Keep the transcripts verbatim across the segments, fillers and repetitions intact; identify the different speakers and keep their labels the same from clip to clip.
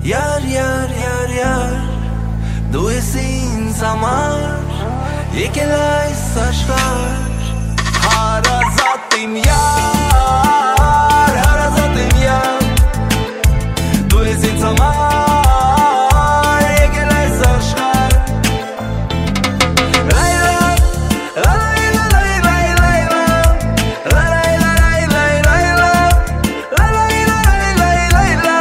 Speaker 1: Yar yar yar yar, du es insanlar, yekelay saçlar. Harazatım yar, harazatım yar, du es insanlar, yekelay saçlar. Layla, layla, layla, layla, layla, layla, layla, layla, layla.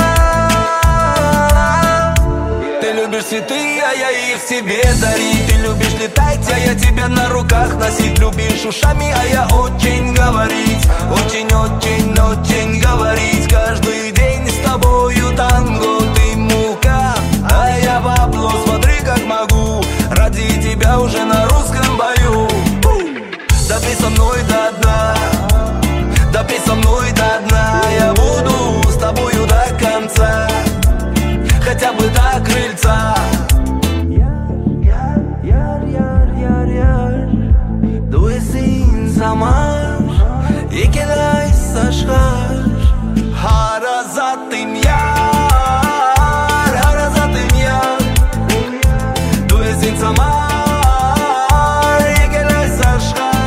Speaker 1: Ты любишь цветы, а я их себе дарить. Ты любишь летать, а я тебя на руках носить. Любишь ушами, а я очень говорить. Очень-очень-очень говорить. Каждый день с тобою танго. Ты мука, а я бабло. Смотри, как могу, ради тебя уже на русском бою. Да ты со мной до дна, да ты со мной до дна. Я буду с тобою до конца, хотя бы до крыльца. Yar yar yar yar, du es insanlar, yekelay saçlar. Harazatım yar, harazatım yar, du es insanlar, yekelay saçlar.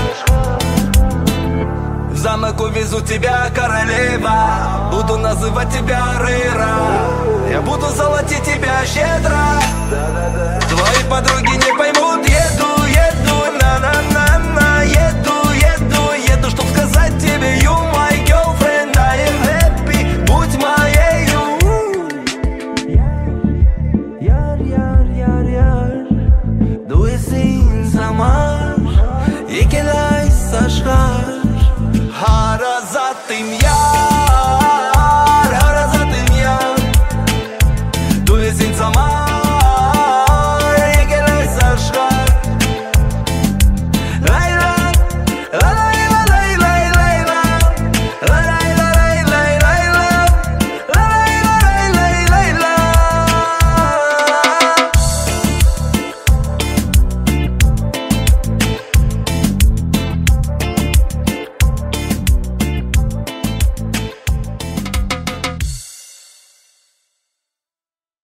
Speaker 1: В замок увезу тебя, королева, буду называть тебя Рыра. Я буду золотить тебя щедро. Твои подруги не поймут.